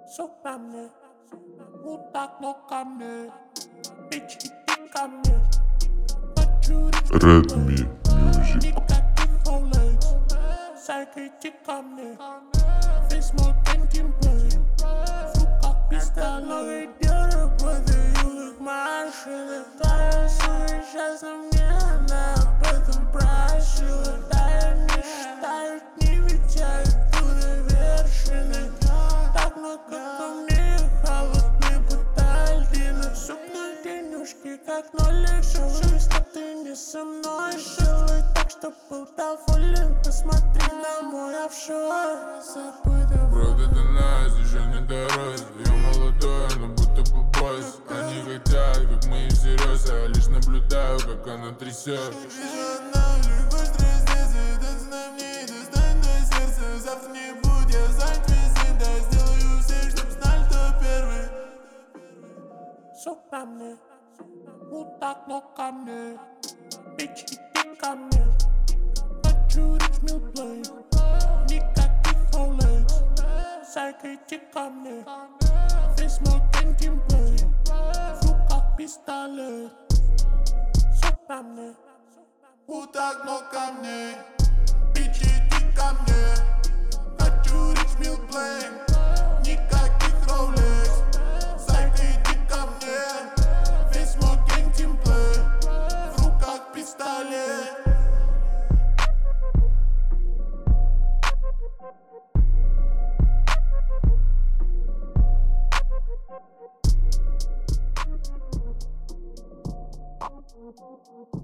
ко мне, вот так, но ко мне, bitch, иди ко мне. Хочу Redmi Music. никаких Rolex, зайка, иди ко мне. Весь мой геймплей, в руках пистолет. Подаю машины, танцую, сейчас на мне она об этом просила. Да, они считают, не витяют туда вершины. Так много ко мне холодные батальины. Супные денежки, как ноль лишилась, а ты не со мной жила. Так что был доволен, посмотри на мой офшор. Забыто. Правда, это нас еще не дорос. Я молодой, но будто бы босс. Они хотят, как мы и всерьез. Я лишь наблюдаю, как она трясет. Завтра не будет, я занят весь день. Да, сделаю все, чтоб знали, кто первый. Ко мне, вот так, но ко мне, bitch, иди ко мне. Хочу ритм-плей, никаких Rolex, зайка, иди ко мне. Весь мой геймплей, в руках пистолет. Ко мне, Вот так, но ко мне, bitch, иди ко мне. Хочу ритм плей, никаких Rolex, зайка, иди ко мне. Весь мой геймплей, в руках пистолет. Thank you.